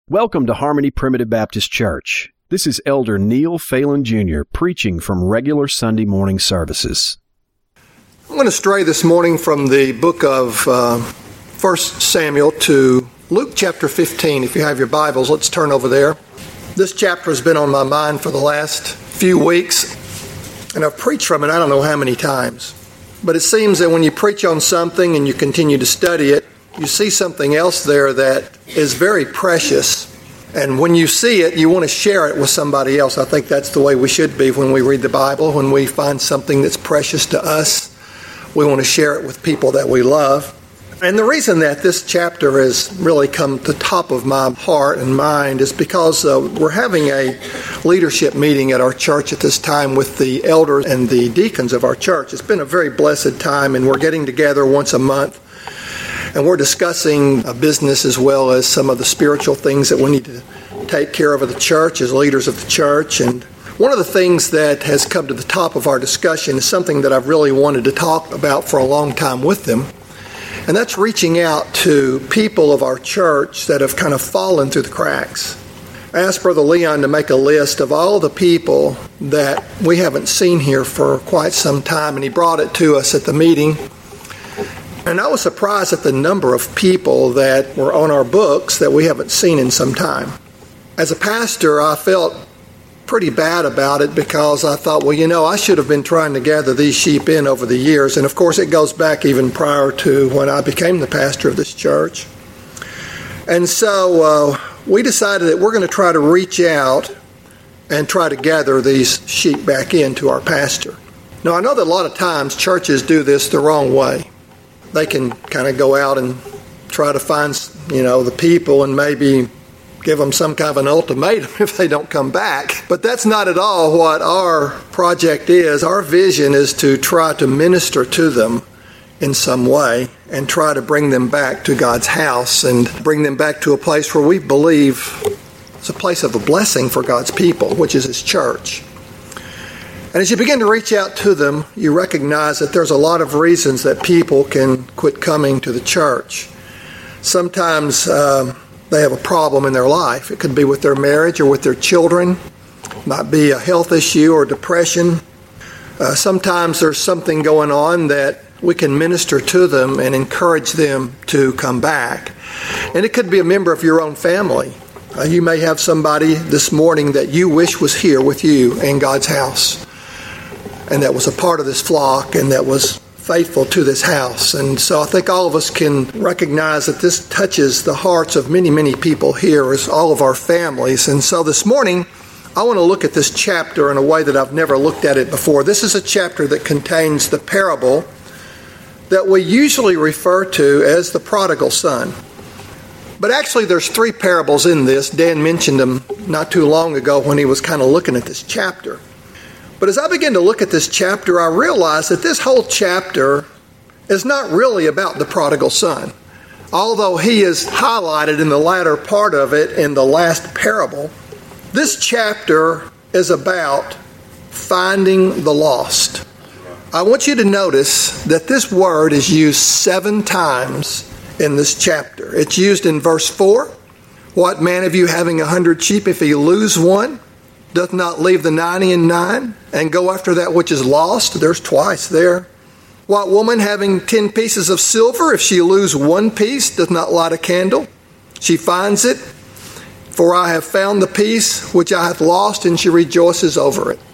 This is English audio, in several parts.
Welcome to Harmony Primitive Baptist Church. This is Elder Neil Phelan Jr. preaching from regular Sunday morning services. I'm going to stray this morning from the book of 1 Samuel to Luke chapter 15. If you have your Bibles, let's turn over there. This chapter has been on my mind for the last few weeks, and I've preached from it I don't know how many times. But it seems that when you preach on something and you continue to study it, you see something else there that is very precious. And when you see it, you want to share it with somebody else. I think that's the way we should be when we read the Bible. When we find something that's precious to us, we want to share it with people that we love. And the reason that this chapter has really come to the top of my heart and mind is because we're having a leadership meeting at our church at this time with the elders and the deacons of our church. It's been a very blessed time, and we're getting together once a month. And we're discussing business as well as some of the spiritual things that we need to take care of the church as leaders of the church. And one of the things that has come to the top of our discussion is something that I've really wanted to talk about for a long time with them. And that's reaching out to people of our church that have kind of fallen through the cracks. I asked Brother Leon to make a list of all the people that we haven't seen here for quite some time, and he brought it to us at the meeting. And I was surprised at the number of people that were on our books that we haven't seen in some time. As a pastor, I felt pretty bad about it because I thought, well, I should have been trying to gather these sheep in over the years. And of course, it goes back even prior to when I became the pastor of this church. And so we decided that we're going to try to reach out and try to gather these sheep back into our pasture. Now, I know that a lot of times churches do this the wrong way. They can kind of go out and try to find, the people and maybe give them some kind of an ultimatum if they don't come back. But that's not at all what our project is. Our vision is to try to minister to them in some way and try to bring them back to God's house and bring them back to a place where we believe it's a place of a blessing for God's people, which is His church. And as you begin to reach out to them, you recognize that there's a lot of reasons that people can quit coming to the church. Sometimes they have a problem in their life. It could be with their marriage or with their children. It might be a health issue or depression. Sometimes there's something going on that we can minister to them and encourage them to come back. And it could be a member of your own family. You may have somebody this morning that you wish was here with you in God's house, and that was a part of this flock, and that was faithful to this house. And so I think all of us can recognize that this touches the hearts of many, many people here as all of our families. And so this morning, I want to look at this chapter in a way that I've never looked at it before. This is a chapter that contains the parable that we usually refer to as the prodigal son. But actually, there's three parables in this. Dan mentioned them not too long ago when he was kind of looking at this chapter. But as I begin to look at this chapter, I realize that this whole chapter is not really about the prodigal son. Although he is highlighted in the latter part of it in the last parable, this chapter is about finding the lost. I want you to notice that this word is used 7 times in this chapter. It's used in verse 4. What man of you having 100 sheep, if he lose one, doth not leave the 99 and go after that which is lost? There's twice there. What woman having 10 pieces of silver, if she lose one piece, doth not light a candle? She finds it. For I have found the piece which I have lost, and she rejoices over it.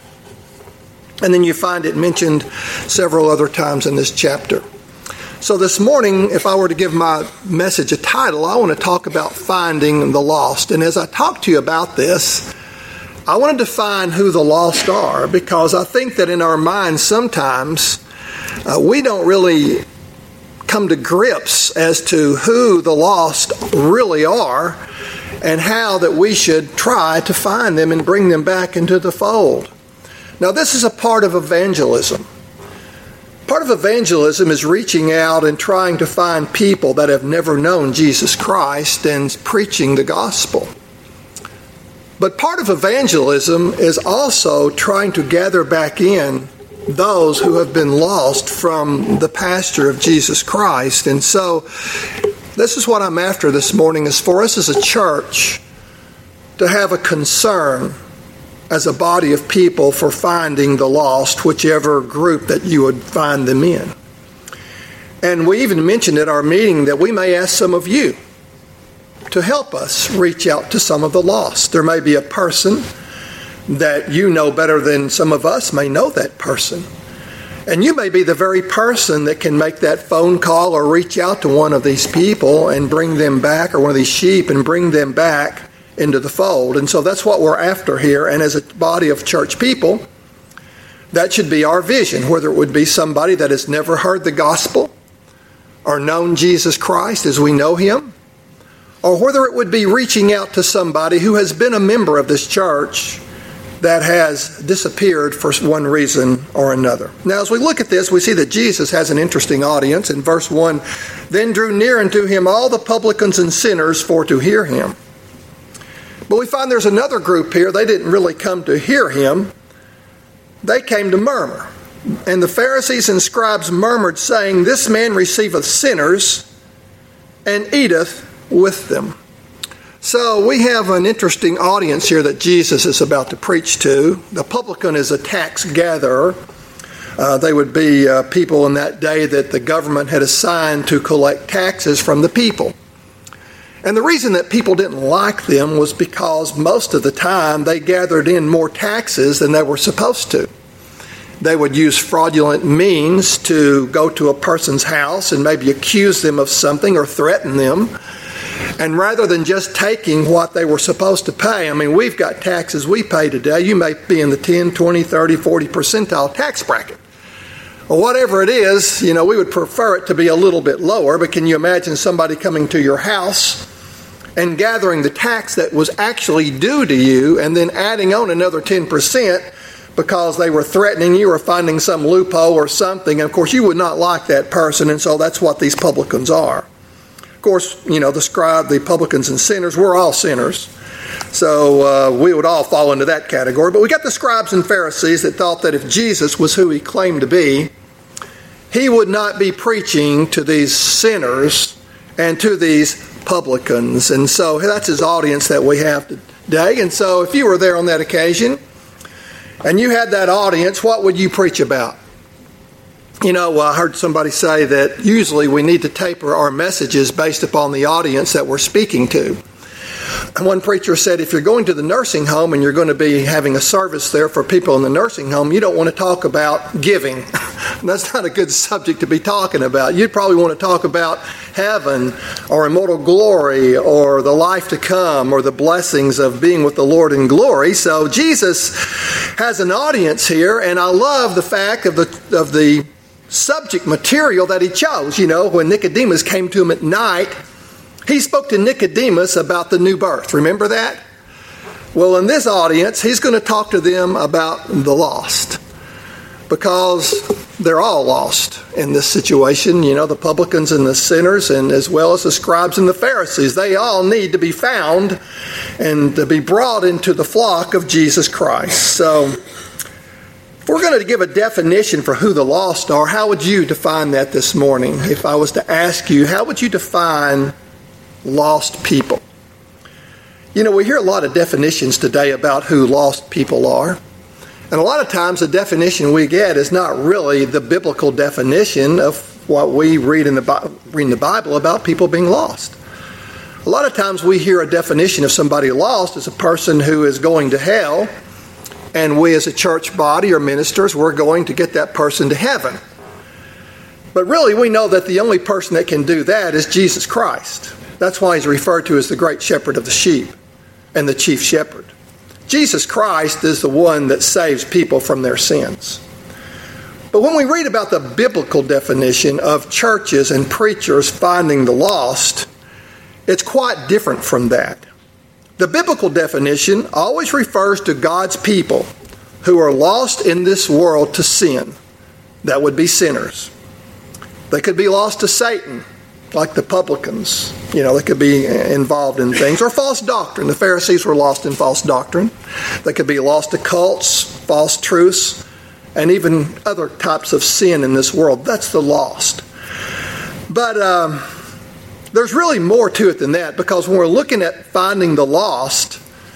And then you find it mentioned several other times in this chapter. So this morning, if I were to give my message a title, I want to talk about finding the lost. And as I talk to you about this, I want to define who the lost are, because I think that in our minds sometimes we don't really come to grips as to who the lost really are and how that we should try to find them and bring them back into the fold. Now, this is a part of evangelism. Part of evangelism is reaching out and trying to find people that have never known Jesus Christ and preaching the gospel. But part of evangelism is also trying to gather back in those who have been lost from the pasture of Jesus Christ. And so this is what I'm after this morning, is for us as a church to have a concern as a body of people for finding the lost, whichever group that you would find them in. And we even mentioned at our meeting that we may ask some of you to help us reach out to some of the lost. There may be a person that you know better than some of us may know that person. And you may be the very person that can make that phone call or reach out to one of these people and bring them back, or one of these sheep and bring them back into the fold. And so that's what we're after here. And as a body of church people, that should be our vision, whether it would be somebody that has never heard the gospel or known Jesus Christ as we know him, or whether it would be reaching out to somebody who has been a member of this church that has disappeared for one reason or another. Now, as we look at this, we see that Jesus has an interesting audience. In verse 1, then drew near unto him all the publicans and sinners for to hear him. But we find there's another group here. They didn't really come to hear him. They came to murmur. And the Pharisees and scribes murmured, saying, this man receiveth sinners and eateth with them. So we have an interesting audience here that Jesus is about to preach to. The publican is a tax gatherer. They would be people in that day that the government had assigned to collect taxes from the people. And the reason that people didn't like them was because most of the time they gathered in more taxes than they were supposed to. They would use fraudulent means to go to a person's house and maybe accuse them of something or threaten them. And rather than just taking what they were supposed to pay, I mean, we've got taxes we pay today. You may be in the 10, 20, 30, 40 percentile tax bracket. Or whatever it is, we would prefer it to be a little bit lower. But can you imagine somebody coming to your house and gathering the tax that was actually due to you and then adding on another 10% because they were threatening you or finding some loophole or something? And of course, you would not like that person, and so that's what these publicans are. Of course, the scribe, the publicans and sinners, we're all sinners. So we would all fall into that category. But we got the scribes and Pharisees that thought that if Jesus was who he claimed to be, he would not be preaching to these sinners and to these publicans. And so that's his audience that we have today. And so if you were there on that occasion and you had that audience, what would you preach about? I heard somebody say that usually we need to taper our messages based upon the audience that we're speaking to. And one preacher said, if you're going to the nursing home and you're going to be having a service there for people in the nursing home, you don't want to talk about giving. That's not a good subject to be talking about. You'd probably want to talk about heaven or immortal glory or the life to come or the blessings of being with the Lord in glory. So Jesus has an audience here, and I love the fact of the subject material that he chose. When Nicodemus came to him at night, he spoke to Nicodemus about the new birth. Remember that? Well, in this audience, he's going to talk to them about the lost, because they're all lost in this situation. The publicans and the sinners, and as well as the scribes and the Pharisees, they all need to be found and to be brought into the flock of Jesus Christ. So if we're going to give a definition for who the lost are, how would you define that this morning? If I was to ask you, how would you define lost people? We hear a lot of definitions today about who lost people are. And a lot of times the definition we get is not really the biblical definition of what we read in the Bible about people being lost. A lot of times we hear a definition of somebody lost as a person who is going to hell, and we as a church body or ministers, we're going to get that person to heaven. But really, we know that the only person that can do that is Jesus Christ. That's why he's referred to as the great shepherd of the sheep and the chief shepherd. Jesus Christ is the one that saves people from their sins. But when we read about the biblical definition of churches and preachers finding the lost, it's quite different from that. The biblical definition always refers to God's people who are lost in this world to sin. That would be sinners. They could be lost to Satan, like the publicans. They could be involved in things. Or false doctrine. The Pharisees were lost in false doctrine. They could be lost to cults, false truths, and even other types of sin in this world. That's the lost. But there's really more to it than that, because when we're looking at finding the lost,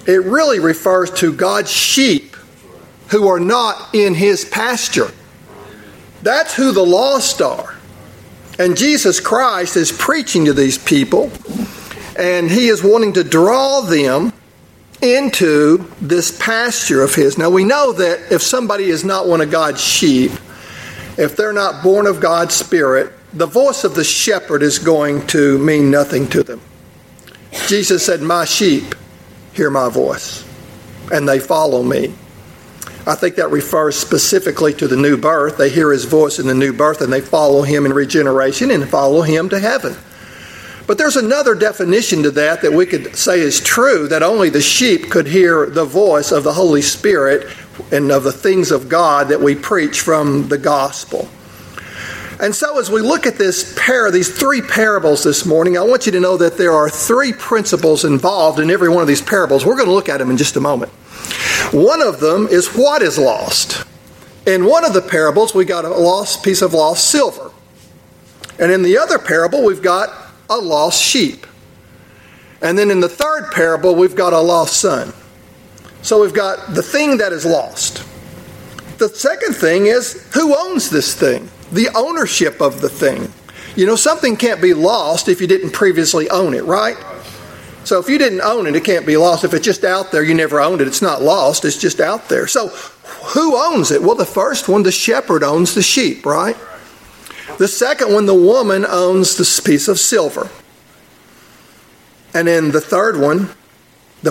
It really refers to God's sheep who are not in his pasture. That's who the lost are. And Jesus Christ is preaching to these people, and he is wanting to draw them into this pasture of his. Now we know that if somebody is not one of God's sheep, if they're not born of God's Spirit, the voice of the shepherd is going to mean nothing to them. Jesus said, "My sheep hear my voice, and they follow me." I think that refers specifically to the new birth. They hear his voice in the new birth, and they follow him in regeneration and follow him to heaven. But there's another definition to that we could say is true, that only the sheep could hear the voice of the Holy Spirit and of the things of God that we preach from the gospel. And so as we look at these three parables this morning, I want you to know that there are three principles involved in every one of these parables. We're going to look at them in just a moment. One of them is what is lost. In one of the parables, we got a lost piece of lost silver. And in the other parable, we've got a lost sheep. And then in the third parable, we've got a lost son. So we've got the thing that is lost. The second thing is, who owns this thing? The ownership of the thing. You know, something can't be lost if you didn't previously own it, right? So if you didn't own it, it can't be lost. If it's just out there, you never owned it, it's not lost, it's just out there. So who owns it? Well, the first one, the shepherd owns the sheep, right? The second one, the woman owns this piece of silver. And then the third one, the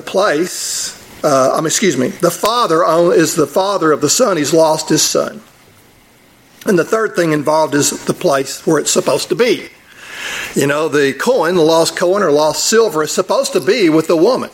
father is the father of the son. He's lost his son. And the third thing involved is the place where it's supposed to be. You know, the lost coin or lost silver is supposed to be with the woman.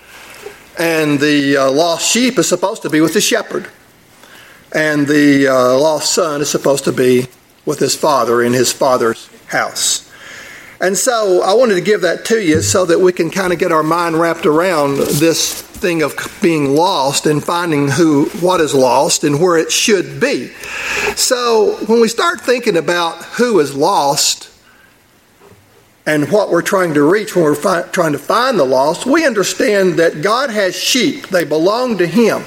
And the lost sheep is supposed to be with the shepherd. And the lost son is supposed to be with his father in his father's house. And so I wanted to give that to you so that we can kind of get our mind wrapped around this thing of being lost and finding what is lost and where it should be. So when we start thinking about who is lost and what we're trying to reach when we're trying to find the lost, we understand that God has sheep. They belong to him.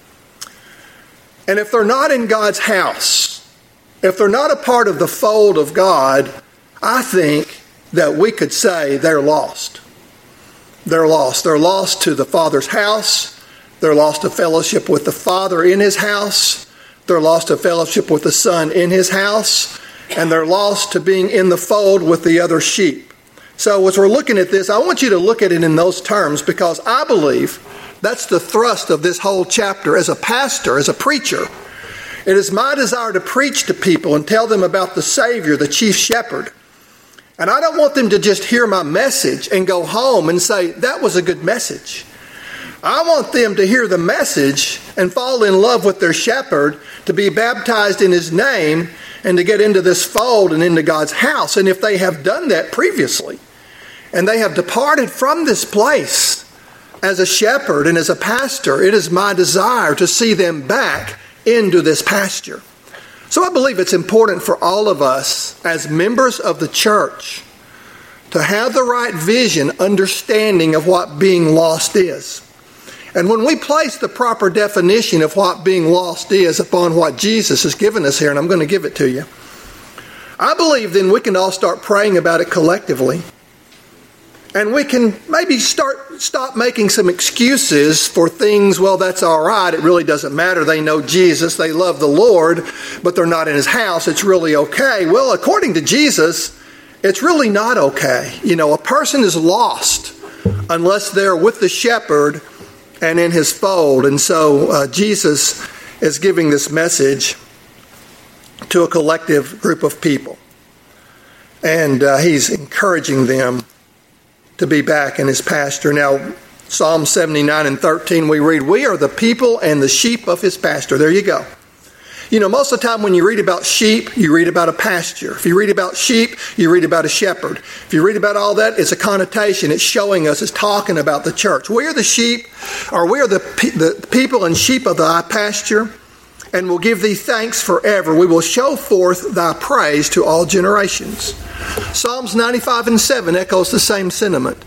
And if they're not in God's house, if they're not a part of the fold of God, I think that we could say they're lost. They're lost. They're lost to the Father's house. They're lost to fellowship with the Father in his house. They're lost to fellowship with the Son in his house. And they're lost to being in the fold with the other sheep. So as we're looking at this, I want you to look at it in those terms, because I believe that's the thrust of this whole chapter. As a pastor, as a preacher, it is my desire to preach to people and tell them about the Savior, the chief shepherd. And I don't want them to just hear my message and go home and say, that was a good message. I want them to hear the message and fall in love with their shepherd, to be baptized in his name, and to get into this fold and into God's house. And if they have done that previously, and they have departed from this place as a shepherd and as a pastor, it is my desire to see them back into this pasture. So I believe it's important for all of us as members of the church to have the right vision, understanding of what being lost is. And when we place the proper definition of what being lost is upon what Jesus has given us here, and I'm going to give it to you, I believe then we can all start praying about it collectively. And we can maybe stop making some excuses for things. Well, that's all right. It really doesn't matter. They know Jesus. They love the Lord, but they're not in his house. It's really okay. Well, according to Jesus, it's really not okay. You know, a person is lost unless they're with the shepherd and in his fold. And so Jesus is giving this message to a collective group of people. And he's encouraging them to be back in his pasture. Now, Psalm 79 and 13, we read, "We are the people and the sheep of his pasture." There you go. You know, most of the time when you read about sheep, you read about a pasture. If you read about sheep, you read about a shepherd. If you read about all that, it's a connotation. It's showing us, it's talking about the church. We are the sheep, or we are the people and sheep of thy pasture, and will give thee thanks forever. We will show forth thy praise to all generations. Psalms 95 and 7 echoes the same sentiment.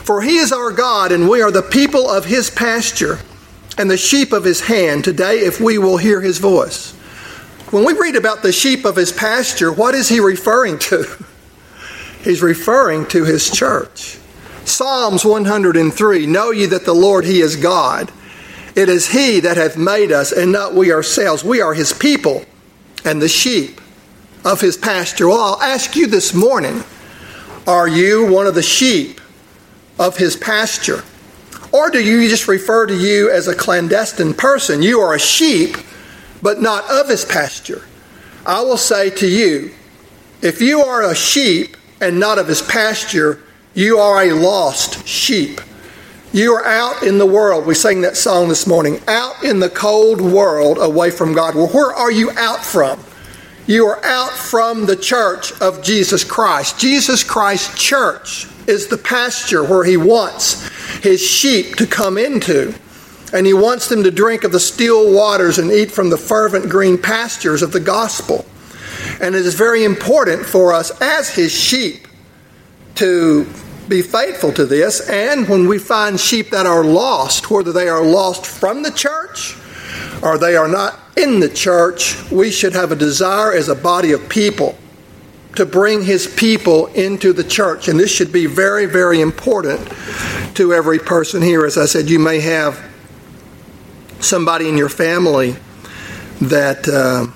For he is our God, and we are the people of his pasture and the sheep of his hand today, if we will hear his voice. When we read about the sheep of his pasture, what is he referring to? He's referring to his church. Psalms 103, know ye that the Lord, he is God. It is he that hath made us, and not we ourselves. We are his people and the sheep of his pasture. Well, I'll ask you this morning, are you one of the sheep of his pasture? Or do you just refer to you as a clandestine person? You are a sheep, but not of his pasture. I will say to you, if you are a sheep and not of his pasture, you are a lost sheep. You are out in the world. We sang that song this morning. Out in the cold world away from God. Well, where are you out from? You are out from the church of Jesus Christ. Jesus Christ's church is the pasture where he wants his sheep to come into. And he wants them to drink of the still waters and eat from the fervent green pastures of the gospel. And it is very important for us as his sheep to be faithful to this. And when we find sheep that are lost, whether they are lost from the church or they are not in the church, we should have a desire as a body of people to bring his people into the church. And this should be very, very important to every person here. As I said, you may have somebody in your family that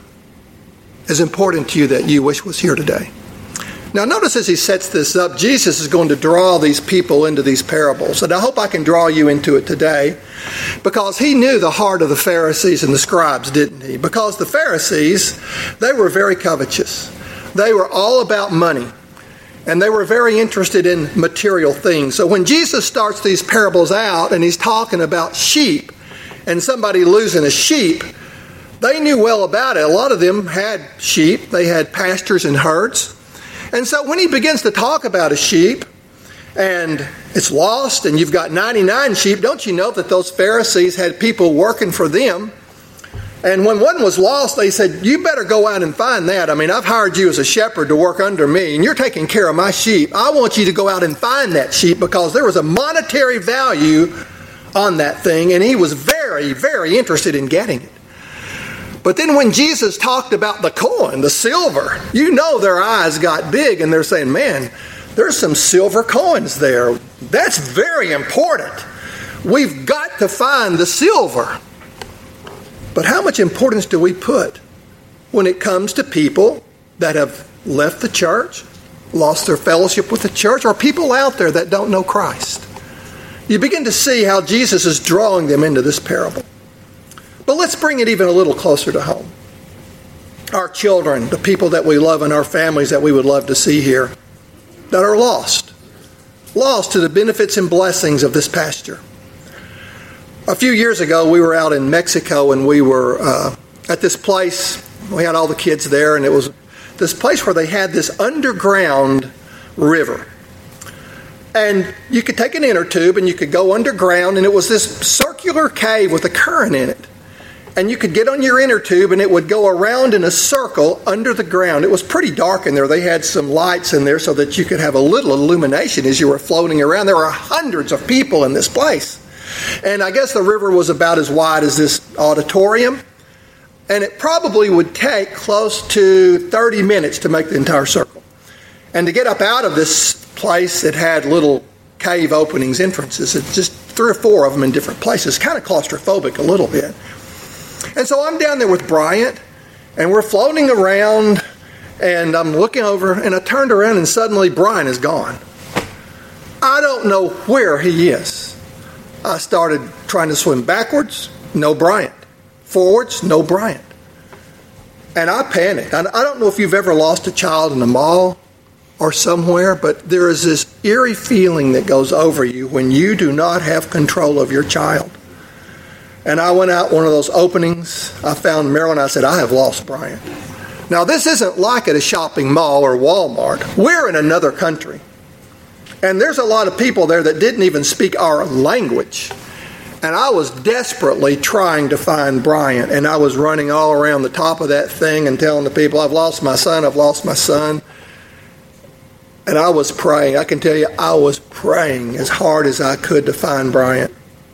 is important to you that you wish was here today. Now notice as he sets this up, Jesus is going to draw these people into these parables. And I hope I can draw you into it today, because he knew the heart of the Pharisees and the scribes, didn't he? Because the Pharisees, they were very covetous. They were all about money. And they were very interested in material things. So when Jesus starts these parables out and he's talking about sheep and somebody losing a sheep, they knew well about it. A lot of them had sheep. They had pastures and herds. And so when he begins to talk about a sheep and it's lost and you've got 99 sheep, don't you know that those Pharisees had people working for them? And when one was lost, they said, you better go out and find that. I mean, I've hired you as a shepherd to work under me, and you're taking care of my sheep. I want you to go out and find that sheep, because there was a monetary value on that thing, and he was very, very interested in getting it. But then when Jesus talked about the coin, the silver, you know their eyes got big, and they're saying, man, there's some silver coins there. That's very important. We've got to find the silver. But how much importance do we put when it comes to people that have left the church, lost their fellowship with the church, or people out there that don't know Christ? You begin to see how Jesus is drawing them into this parable. But let's bring it even a little closer to home. Our children, the people that we love in our families that we would love to see here, that are lost to the benefits and blessings of this pasture. A few years ago, we were out in Mexico, and we were at this place. We had all the kids there, and it was this place where they had this underground river. And you could take an inner tube, and you could go underground, and it was this circular cave with a current in it. And you could get on your inner tube, and it would go around in a circle under the ground. It was pretty dark in there. They had some lights in there so that you could have a little illumination as you were floating around. There were hundreds of people in this place. And I guess the river was about as wide as this auditorium. And it probably would take close to 30 minutes to make the entire circle. And to get up out of this place, it had little cave openings, entrances. It's just 3 or 4 of them in different places. Kind of claustrophobic a little bit. And so I'm down there with Bryant, and we're floating around, and I'm looking over, and I turned around, and suddenly Bryant is gone. I don't know where he is. I started trying to swim backwards, no Bryant. Forwards, no Bryant. And I panicked. I don't know if you've ever lost a child in a mall or somewhere, but there is this eerie feeling that goes over you when you do not have control of your child. And I went out one of those openings. I found Marilyn. I said, I have lost Bryant. Now, this isn't like at a shopping mall or Walmart. We're in another country. And there's a lot of people there that didn't even speak our language. And I was desperately trying to find Bryant. And I was running all around the top of that thing and telling the people, I've lost my son, I've lost my son. And I was praying. I can tell you, I was praying as hard as I could to find Bryant.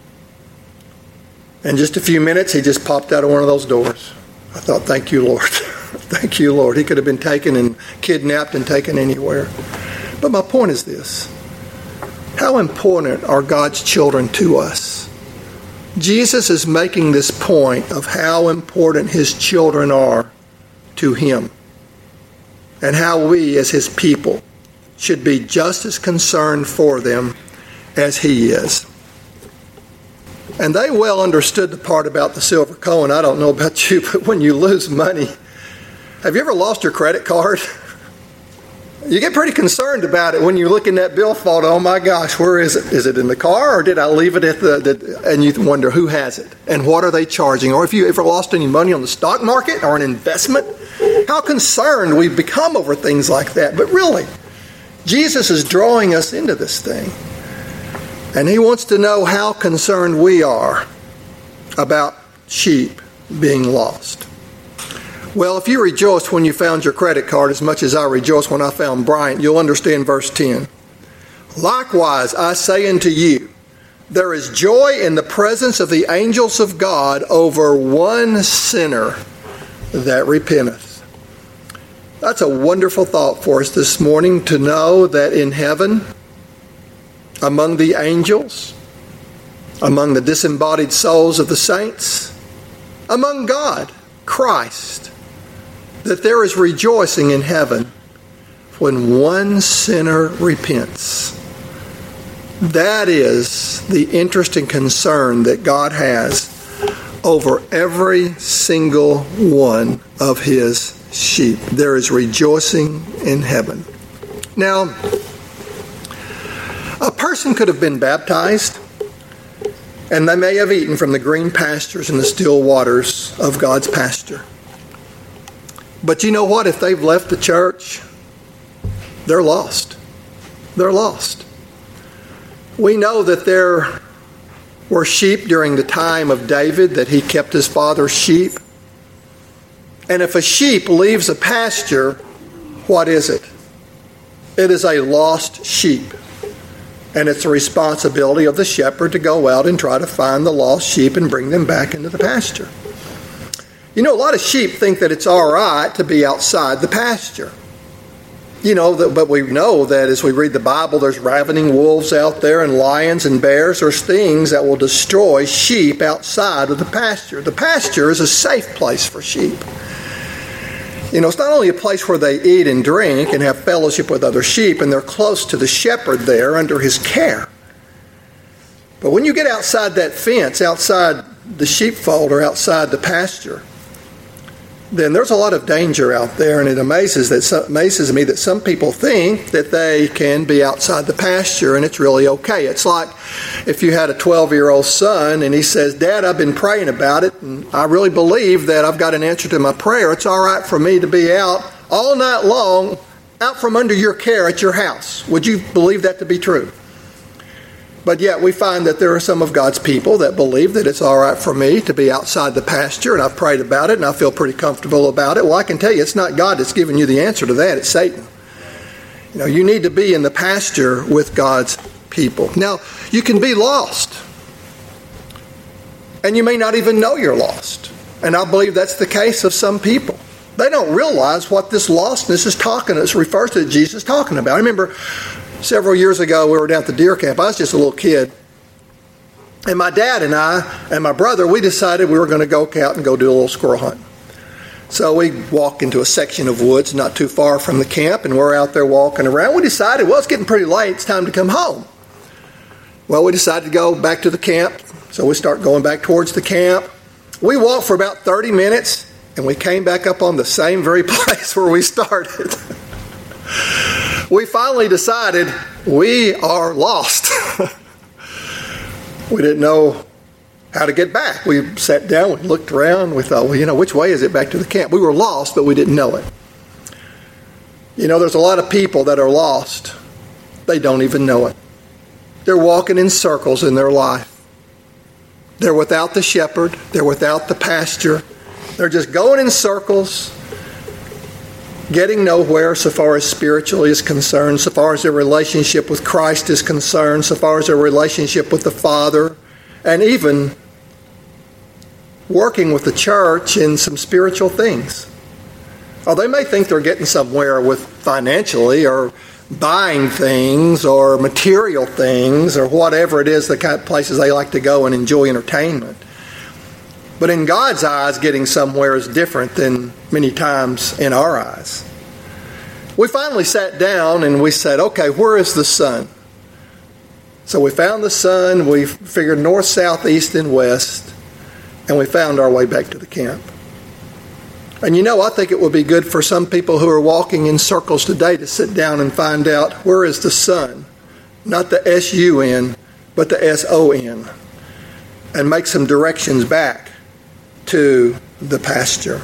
In just a few minutes, he just popped out of one of those doors. I thought, thank you, Lord. Thank you, Lord. He could have been taken and kidnapped and taken anywhere. But my point is this. How important are God's children to us? Jesus is making this point of how important his children are to him, and how we as his people should be just as concerned for them as he is. And they well understood the part about the silver coin. I don't know about you, but when you lose money, have you ever lost your credit card? You get pretty concerned about it when you look in that billfold. Oh my gosh, where is it? Is it in the car, or did I leave it at and you wonder who has it and what are they charging? Or if you ever lost any money on the stock market or an investment, how concerned we become over things like that. But really, Jesus is drawing us into this thing. And he wants to know how concerned we are about sheep being lost. Well, if you rejoiced when you found your credit card as much as I rejoiced when I found Bryant, you'll understand verse 10. Likewise, I say unto you, there is joy in the presence of the angels of God over one sinner that repenteth. That's a wonderful thought for us this morning, to know that in heaven, among the angels, among the disembodied souls of the saints, among God, Christ, that there is rejoicing in heaven when one sinner repents. That is the interest and concern that God has over every single one of his sheep. There is rejoicing in heaven. Now, a person could have been baptized, and they may have eaten from the green pastures and the still waters of God's pasture. But you know what? If they've left the church, they're lost. They're lost. We know that there were sheep during the time of David, that he kept his father's sheep. And if a sheep leaves a pasture, what is it? It is a lost sheep. And it's the responsibility of the shepherd to go out and try to find the lost sheep and bring them back into the pasture. You know, a lot of sheep think that it's all right to be outside the pasture. But we know that as we read the Bible, there's ravening wolves out there, and lions and bears. There's things that will destroy sheep outside of the pasture. The pasture is a safe place for sheep. It's not only a place where they eat and drink and have fellowship with other sheep, and they're close to the shepherd there under his care. But when you get outside that fence, outside the sheepfold or outside the pasture, then there's a lot of danger out there, and it amazes me that some people think that they can be outside the pasture and it's really okay. It's like if you had a 12-year-old son and he says, Dad, I've been praying about it, and I really believe that I've got an answer to my prayer. It's all right for me to be out all night long, out from under your care at your house. Would you believe that to be true? But yet we find that there are some of God's people that believe that it's all right for me to be outside the pasture, and I've prayed about it, and I feel pretty comfortable about it. Well, I can tell you it's not God that's giving you the answer to that. It's Satan. You need to be in the pasture with God's people. Now, you can be lost, and you may not even know you're lost. And I believe that's the case of some people. They don't realize what this lostness refers to Jesus talking about. I remember several years ago, we were down at the deer camp. I was just a little kid. And my dad and I and my brother, we decided we were going to go out and go do a little squirrel hunt. So we walked into a section of woods not too far from the camp, and we're out there walking around. We decided, it's getting pretty late. It's time to come home. Well, we decided to go back to the camp. So we start going back towards the camp. We walked for about 30 minutes, and we came back up on the same very place where we started. We finally decided we are lost. We didn't know how to get back. We sat down, we looked around, we thought, which way is it back to the camp? We were lost, but we didn't know it. There's a lot of people that are lost. They don't even know it. They're walking in circles in their life. They're without the shepherd. They're without the pasture. They're just going in circles. getting nowhere so far as spiritually is concerned, so far as their relationship with Christ is concerned, so far as their relationship with the Father, and even working with the church in some spiritual things. Or they may think they're getting somewhere with financially or buying things or material things or whatever it is, the kind of places they like to go and enjoy entertainment. But in God's eyes, getting somewhere is different than many times in our eyes. We finally sat down and we said, okay, where is the sun? So we found the sun, we figured north, south, east, and west, and we found our way back to the camp. And I think it would be good for some people who are walking in circles today to sit down and find out where is the sun, not the S-U-N, but the S-O-N, and make some directions back to the pasture.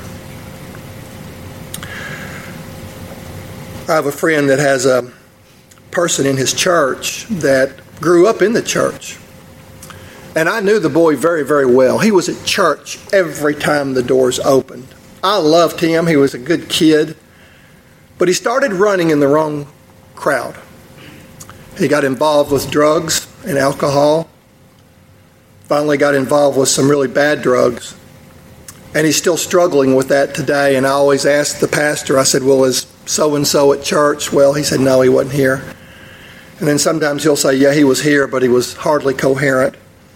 I have a friend that has a person in his church that grew up in the church. And I knew the boy very, very well. He was at church every time the doors opened. I loved him. He was a good kid. But he started running in the wrong crowd. He got involved with drugs and alcohol. Finally got involved with some really bad drugs. And he's still struggling with that today. And I always asked the pastor, I said, well, is so-and-so at church? Well, he said, no, he wasn't here. And then sometimes he'll say, yeah, he was here, but he was hardly coherent.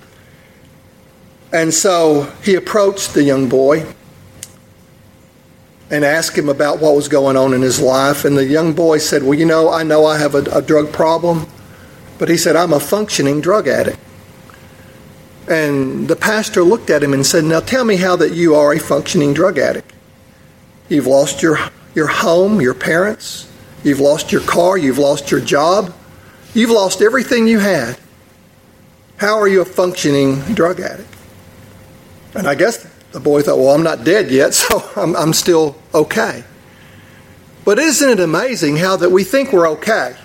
And so he approached the young boy and asked him about what was going on in his life. And the young boy said, well, I know I have a drug problem, but he said, I'm a functioning drug addict. And the pastor looked at him and said, now tell me how that you are a functioning drug addict. You've lost your home, your parents. You've lost your car. You've lost your job. You've lost everything you had. How are you a functioning drug addict? And I guess the boy thought, well, I'm not dead yet, so I'm still okay. But isn't it amazing how that we think we're okay?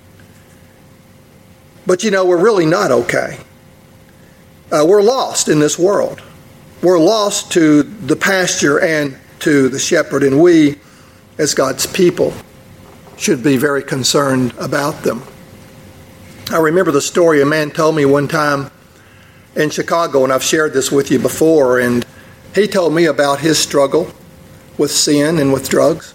But we're really not okay. We're lost in this world. We're lost to the pasture and to the shepherd, and we, as God's people, should be very concerned about them. I remember the story a man told me one time in Chicago, and I've shared this with you before, and he told me about his struggle with sin and with drugs.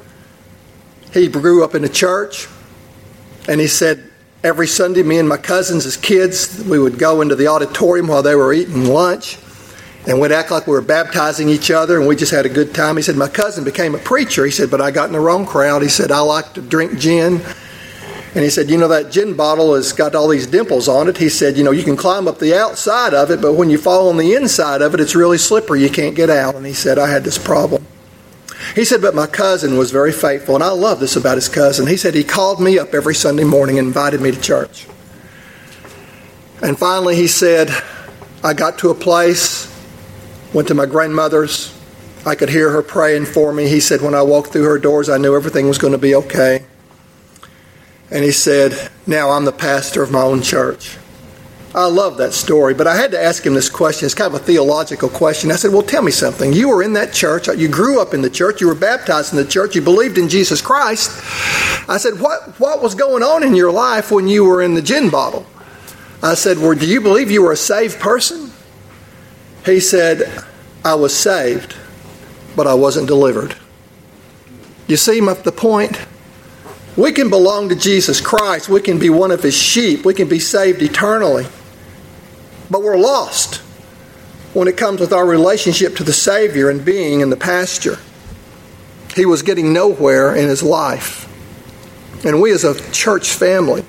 He grew up in a church, and he said, every Sunday, me and my cousins as kids, we would go into the auditorium while they were eating lunch, and we'd act like we were baptizing each other, and we just had a good time. He said, my cousin became a preacher. He said, but I got in the wrong crowd. He said, I like to drink gin. And he said, that gin bottle has got all these dimples on it. He said, you can climb up the outside of it, but when you fall on the inside of it, it's really slippery. You can't get out. And he said, I had this problem. He said, but my cousin was very faithful, and I love this about his cousin. He said he called me up every Sunday morning and invited me to church. And finally he said, I got to a place, went to my grandmother's. I could hear her praying for me. He said, when I walked through her doors, I knew everything was going to be okay. And he said, now I'm the pastor of my own church. I love that story, but I had to ask him this question. It's kind of a theological question. I said, well, tell me something. You were in that church. You grew up in the church. You were baptized in the church. You believed in Jesus Christ. I said, what was going on in your life when you were in the gin bottle? I said, well, do you believe you were a saved person? He said, I was saved, but I wasn't delivered. You see the point? We can belong to Jesus Christ. We can be one of his sheep. We can be saved eternally. But we're lost when it comes with our relationship to the Savior and being in the pasture. He was getting nowhere in his life. And we as a church family,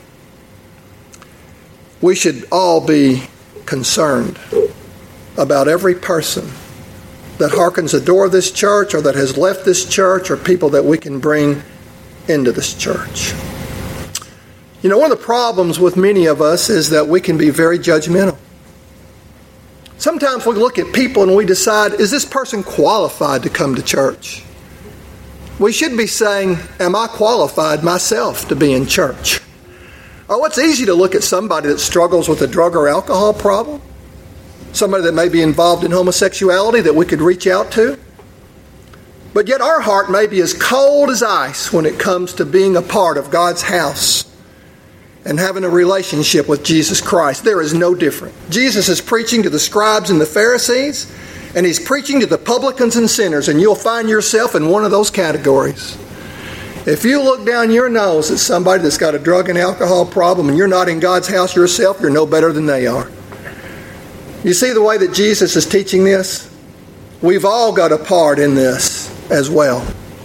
we should all be concerned about every person that hearkens the door of this church or that has left this church or people that we can bring into this church. One of the problems with many of us is that we can be very judgmental. Sometimes we look at people and we decide, is this person qualified to come to church? We should be saying, am I qualified myself to be in church? Oh, it's easy to look at somebody that struggles with a drug or alcohol problem, somebody that may be involved in homosexuality that we could reach out to. But yet our heart may be as cold as ice when it comes to being a part of God's house and having a relationship with Jesus Christ. There is no different. Jesus is preaching to the scribes and the Pharisees, and he's preaching to the publicans and sinners, and you'll find yourself in one of those categories. If you look down your nose at somebody that's got a drug and alcohol problem and you're not in God's house yourself, you're no better than they are. You see the way that Jesus is teaching this? We've all got a part in this as well.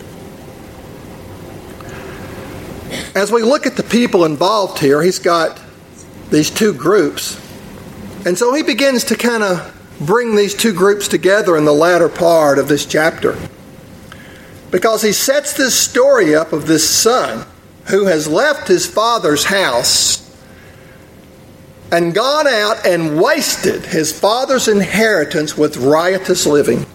As we look at the people involved here, he's got these two groups. And so he begins to kind of bring these two groups together in the latter part of this chapter. Because he sets this story up of this son who has left his father's house and gone out and wasted his father's inheritance with riotous living.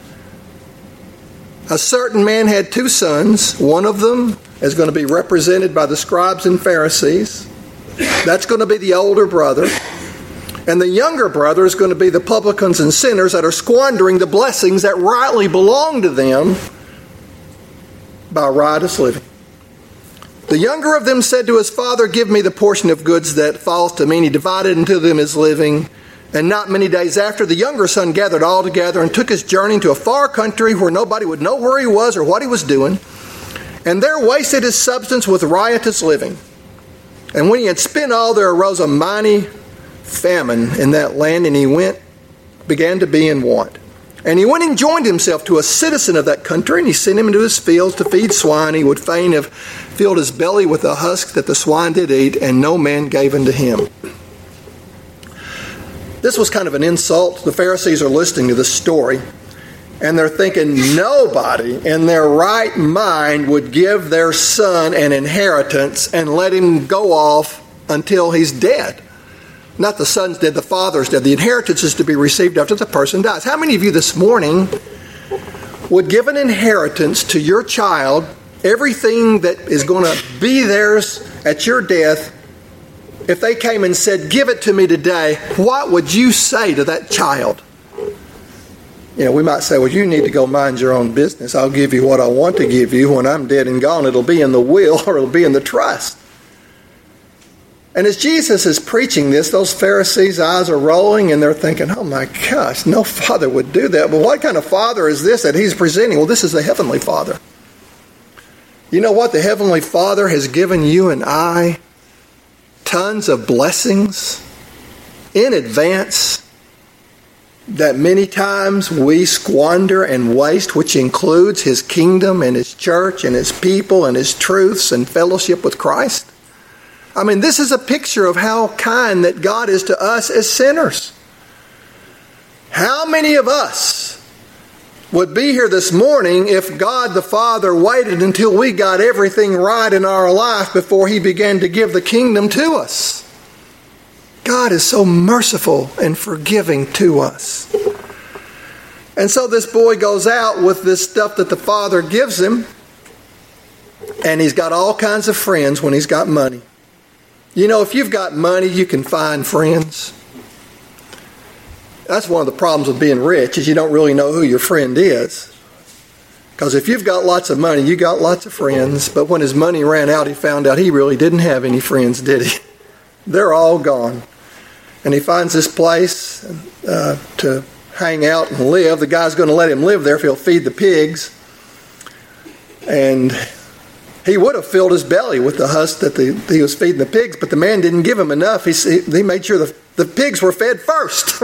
A certain man had two sons. One of them is going to be represented by the scribes and Pharisees. That's going to be the older brother. And the younger brother is going to be the publicans and sinners that are squandering the blessings that rightly belong to them by riotous living. The younger of them said to his father, "Give me the portion of goods that falls to me." And he divided unto them his living. And not many days after, the younger son gathered all together and took his journey into a far country where nobody would know where he was or what he was doing. And there wasted his substance with riotous living. And when he had spent all, there arose a mighty famine in that land, and he began to be in want. And he went and joined himself to a citizen of that country, and he sent him into his fields to feed swine. He would fain have filled his belly with the husk that the swine did eat, and no man gave unto him. This was kind of an insult. The Pharisees are listening to this story, and they're thinking nobody in their right mind would give their son an inheritance and let him go off until he's dead. Not the son's dead, the father's dead. The inheritance is to be received after the person dies. How many of you this morning would give an inheritance to your child, everything that is going to be theirs at your death? If they came and said, "Give it to me today," what would you say to that child? You know, we might say, "Well, you need to go mind your own business. I'll give you what I want to give you. When I'm dead and gone, it'll be in the will or it'll be in the trust." And as Jesus is preaching this, those Pharisees' eyes are rolling and they're thinking, "Oh my gosh, no father would do that." But what kind of father is this that he's presenting? Well, this is the Heavenly Father. You know what? The Heavenly Father has given you and I tons of blessings in advance that many times we squander and waste, which includes His kingdom and His church and His people and His truths and fellowship with Christ. I mean, this is a picture of how kind that God is to us as sinners. How many of us would be here this morning if God the Father waited until we got everything right in our life before He began to give the kingdom to us? God is so merciful and forgiving to us. And so this boy goes out with this stuff that the Father gives him, and he's got all kinds of friends when he's got money. You know, if you've got money, you can find friends. That's one of the problems with being rich, is you don't really know who your friend is. Because if you've got lots of money, you got lots of friends. But when his money ran out, he found out he really didn't have any friends, did he? They're all gone. And he finds this place to hang out and live. The guy's going to let him live there if he'll feed the pigs. And he would have filled his belly with the husk that he was feeding the pigs, but the man didn't give him enough. He made sure the pigs were fed first.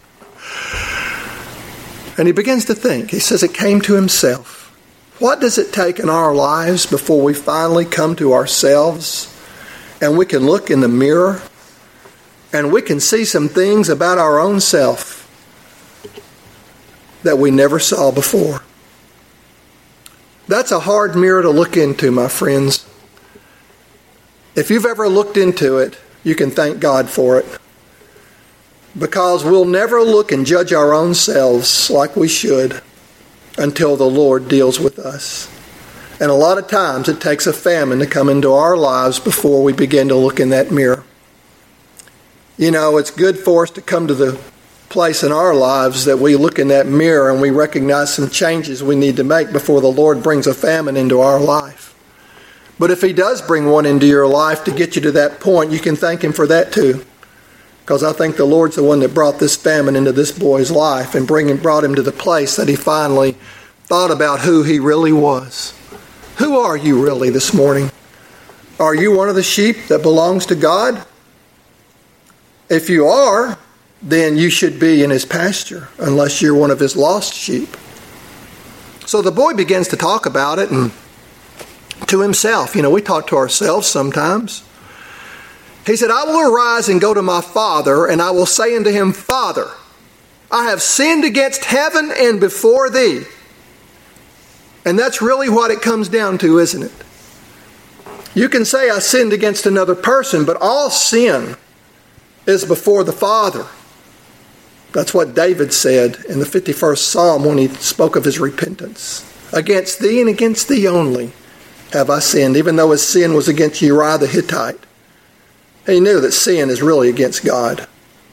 And he begins to think. He says it came to himself. What does it take in our lives before we finally come to ourselves and we can look in the mirror and we can see some things about our own self that we never saw before? That's a hard mirror to look into, my friends. If you've ever looked into it, you can thank God for it. Because we'll never look and judge our own selves like we should until the Lord deals with us. And a lot of times it takes a famine to come into our lives before we begin to look in that mirror. You know, it's good for us to come to the place in our lives that we look in that mirror and we recognize some changes we need to make before the Lord brings a famine into our life. But if He does bring one into your life to get you to that point, you can thank Him for that too. Because I think the Lord's the one that brought this famine into this boy's life and brought him to the place that he finally thought about who he really was. Who are you really this morning? Are you one of the sheep that belongs to God? If you are, then you should be in His pasture, unless you're one of His lost sheep. So the boy begins to talk about it and to himself. You know, we talk to ourselves sometimes. He said, I will arise and go to my father, and I will say unto him, Father, I have sinned against heaven and before thee. And that's really what it comes down to, isn't it? You can say I sinned against another person, but all sin is before the Father. That's what David said in the 51st Psalm when he spoke of his repentance. Against thee and against thee only have I sinned, even though his sin was against Uriah the Hittite. He knew that sin is really against God.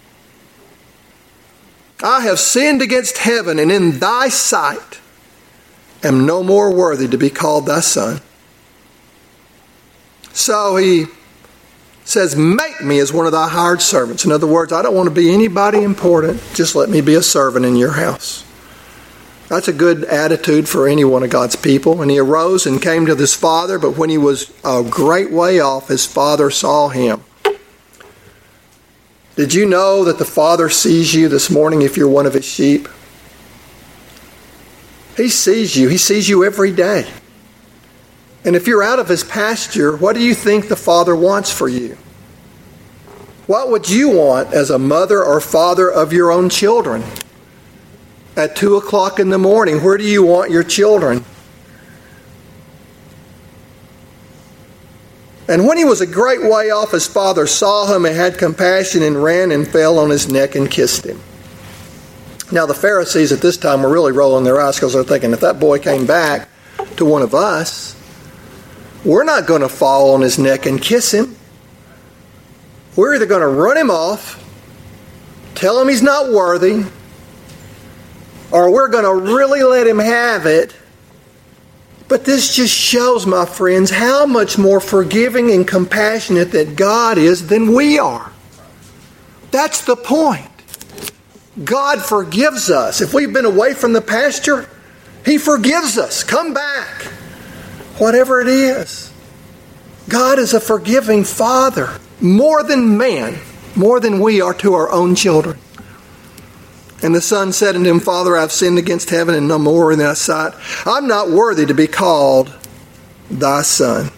I have sinned against heaven, and in thy sight am no more worthy to be called thy son. So he says, make me as one of thy hired servants. In other words, I don't want to be anybody important. Just let me be a servant in your house. That's a good attitude for any one of God's people. And he arose and came to his father, but when he was a great way off, his father saw him. Did you know that the Father sees you this morning if you're one of His sheep? He sees you. He sees you every day. And if you're out of His pasture, what do you think the Father wants for you? What would you want as a mother or father of your own children? At 2 o'clock in the morning, where do you want your children? And when he was a great way off, his father saw him and had compassion and ran and fell on his neck and kissed him. Now the Pharisees at this time were really rolling their eyes because they're thinking, if that boy came back to one of us, we're not going to fall on his neck and kiss him. We're either going to run him off, tell him he's not worthy, or we're going to really let him have it. But this just shows, my friends, how much more forgiving and compassionate that God is than we are. That's the point. God forgives us. If we've been away from the pasture, He forgives us. Come back. Whatever it is. God is a forgiving Father. More than man. More than we are to our own children. And the son said unto him, Father, I have sinned against heaven and no more in thy sight. I'm not worthy to be called thy son.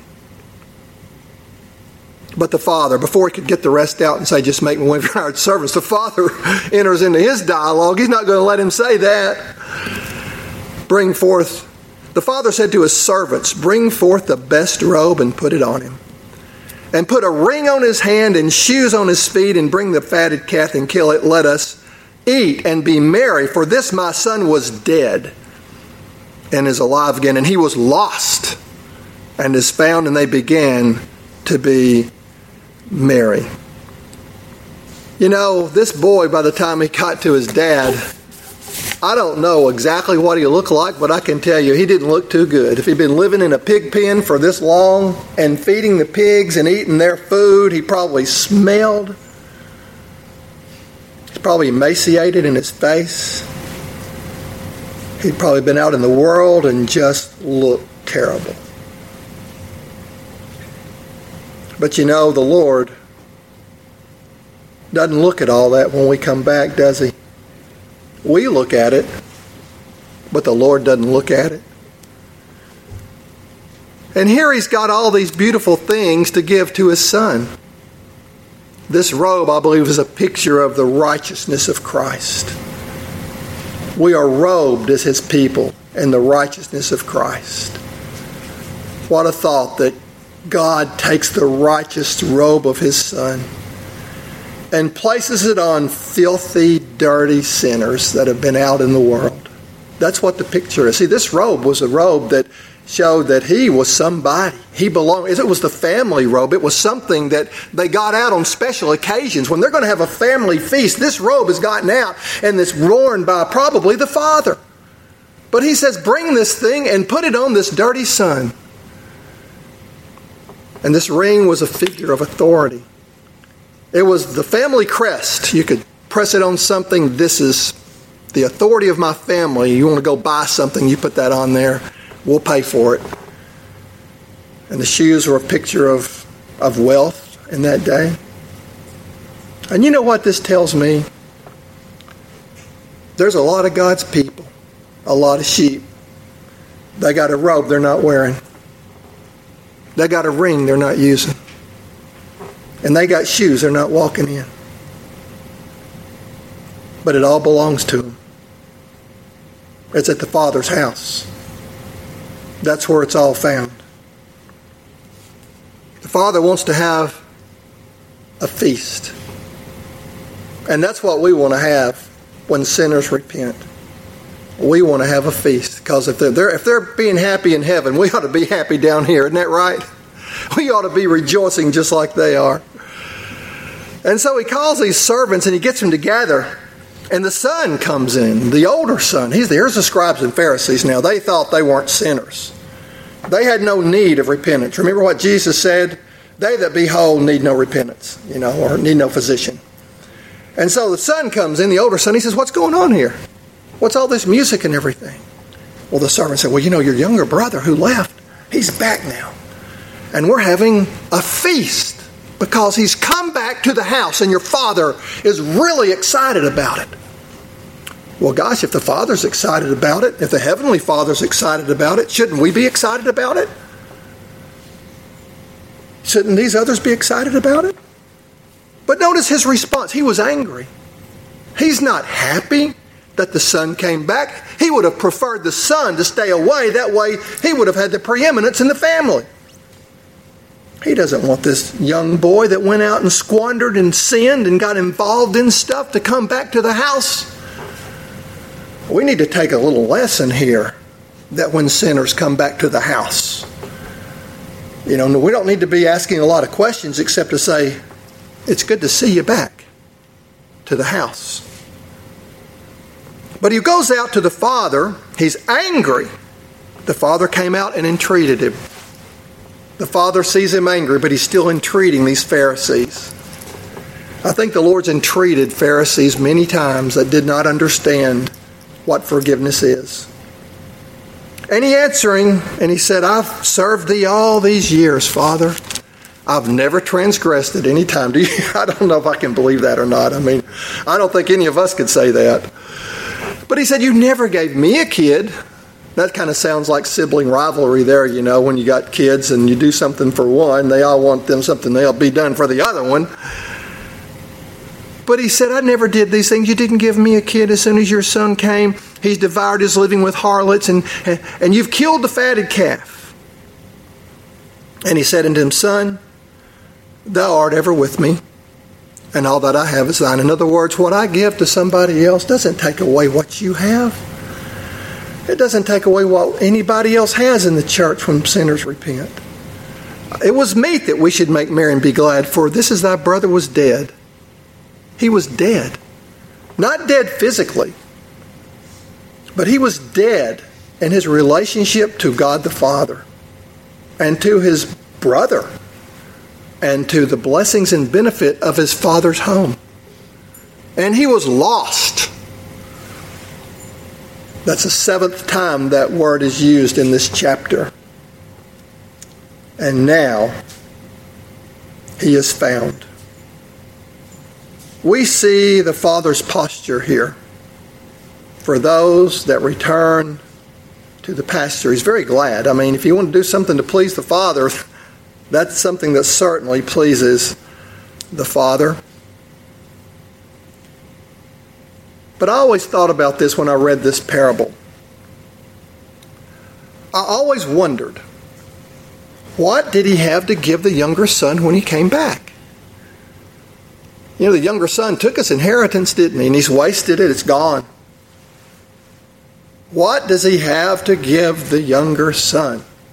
But the father, before he could get the rest out and say, just make me one of your hired servants, the father enters into his dialogue. He's not going to let him say that. The father said to his servants, bring forth the best robe and put it on him. And put a ring on his hand and shoes on his feet, and bring the fatted calf and kill it. Let us eat and be merry, for this my son was dead and is alive again, and he was lost and is found, and they began to be merry. You know, this boy, by the time he got to his dad, I don't know exactly what he looked like, but I can tell you he didn't look too good. If he'd been living in a pig pen for this long and feeding the pigs and eating their food, he probably smelled. Probably emaciated in his face. He'd probably been out in the world and just looked terrible. But you know, the Lord doesn't look at all that when we come back, does He? We look at it, but the Lord doesn't look at it. And here He's got all these beautiful things to give to His son. This robe, I believe, is a picture of the righteousness of Christ. We are robed as His people in the righteousness of Christ. What a thought that God takes the righteous robe of His Son and places it on filthy, dirty sinners that have been out in the world. That's what the picture is. See, this robe was a robe that showed that he was somebody. He belonged. It was the family robe. It was something that they got out on special occasions. When they're going to have a family feast, this robe is gotten out and it's worn by probably the father. But he says, bring this thing and put it on this dirty son. And this ring was a figure of authority. It was the family crest. You could press it on something. This is the authority of my family. You want to go buy something, you put that on there. We'll pay for it. And the shoes were a picture of wealth in that day. And you know what this tells me? There's a lot of God's people, a lot of sheep. They got a robe they're not wearing. They got a ring they're not using. And they got shoes they're not walking in. But it all belongs to them. It's at the Father's house. That's where it's all found. The Father wants to have a feast. And that's what we want to have when sinners repent. We want to have a feast. Because if they're being happy in heaven, we ought to be happy down here. Isn't that right? We ought to be rejoicing just like they are. And so he calls these servants and he gets them together. And the son comes in, the older son. Here's the scribes and Pharisees now. They thought they weren't sinners. They had no need of repentance. Remember what Jesus said? They that be whole need no repentance, or need no physician. And so the son comes in, the older son. He says, what's going on here? What's all this music and everything? Well, the servant said, well, your younger brother who left, he's back now. And we're having a feast. Because he's come back to the house and your father is really excited about it. Well, gosh, if the Father's excited about it, if the Heavenly Father's excited about it, shouldn't we be excited about it? Shouldn't these others be excited about it? But notice his response. He was angry. He's not happy that the son came back. He would have preferred the son to stay away. That way he would have had the preeminence in the family. He doesn't want this young boy that went out and squandered and sinned and got involved in stuff to come back to the house. We need to take a little lesson here that when sinners come back to the house. We don't need to be asking a lot of questions except to say, it's good to see you back to the house. But he goes out to the father. He's angry. The father came out and entreated him. The father sees him angry, but he's still entreating these Pharisees. I think the Lord's entreated Pharisees many times that did not understand what forgiveness is. And he answering, and he said, I've served thee all these years, Father. I've never transgressed at any time. I don't know if I can believe that or not. I don't think any of us could say that. But he said, you never gave me a kid. That kind of sounds like sibling rivalry there, when you got kids and you do something for one, they all want them something they'll be done for the other one. But he said, I never did these things. You didn't give me a kid as soon as your son came. He's devoured his living with harlots, and you've killed the fatted calf. And he said unto him, Son, thou art ever with me, and all that I have is thine. In other words, what I give to somebody else doesn't take away what you have. It doesn't take away what anybody else has in the church when sinners repent. It was meet that we should make merry and be glad, for this is thy brother was dead. He was dead. Not dead physically, but he was dead in his relationship to God the Father and to his brother and to the blessings and benefit of his Father's home. And he was lost. That's the 7th time that word is used in this chapter. And now he is found. We see the Father's posture here for those that return to the pasture. He's very glad. If you want to do something to please the Father, that's something that certainly pleases the Father. But I always thought about this when I read this parable. I always wondered, what did he have to give the younger son when he came back? The younger son took his inheritance, didn't he? And he's wasted it. It's gone. What does he have to give the younger son?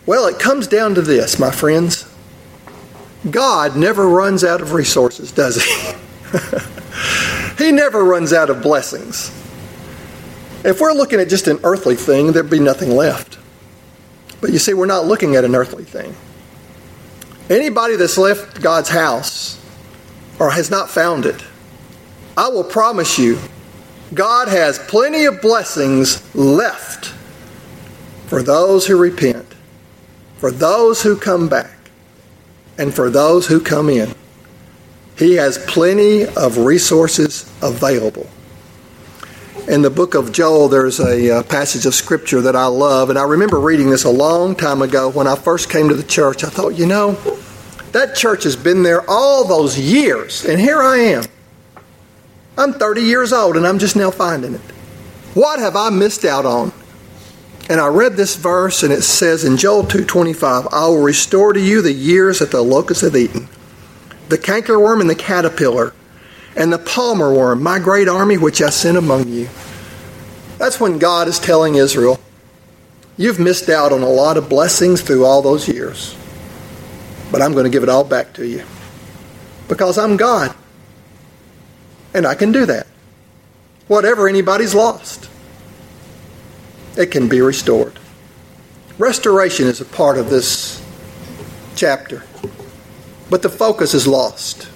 Well, it comes down to this, my friends. God never runs out of resources, does he? He never runs out of blessings. If we're looking at just an earthly thing, there'd be nothing left. But you see, we're not looking at an earthly thing. Anybody that's left God's house or has not found it, I will promise you, God has plenty of blessings left for those who repent, for those who come back, and for those who come in. He has plenty of resources available. In the book of Joel, there's a passage of Scripture that I love, and I remember reading this a long time ago when I first came to the church. I thought, that church has been there all those years, and here I am. I'm 30 years old, and I'm just now finding it. What have I missed out on? And I read this verse, and it says in Joel 2:25, I will restore to you the years that the locusts have eaten, the cankerworm and the caterpillar, and the palmer worm, my great army which I sent among you. That's when God is telling Israel, you've missed out on a lot of blessings through all those years, but I'm going to give it all back to you because I'm God, and I can do that. Whatever anybody's lost, it can be restored. Restoration is a part of this chapter, but the focus is lost.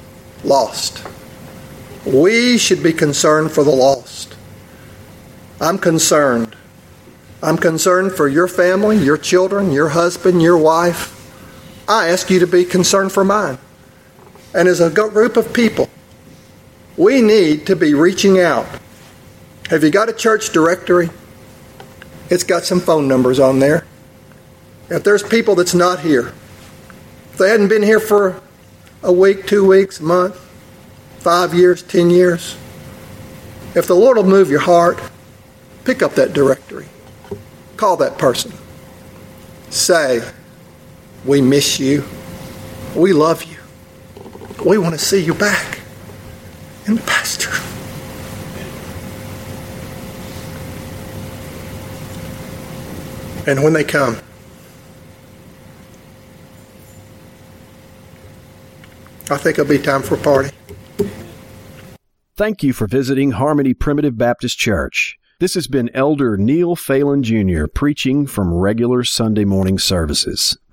We should be concerned for the lost. I'm concerned. I'm concerned for your family, your children, your husband, your wife. I ask you to be concerned for mine. And as a group of people, we need to be reaching out. Have you got a church directory? It's got some phone numbers on there. If there's people that's not here, if they hadn't been here for a week, 2 weeks, a month, 5 years, 10 years, if the Lord will move your heart, pick up that directory. Call that person. Say, we miss you. We love you. We want to see you back in the pasture. And when they come, I think it'll be time for a party. Thank you for visiting Harmony Primitive Baptist Church. This has been Elder Neil Phelan Jr. preaching from regular Sunday morning services.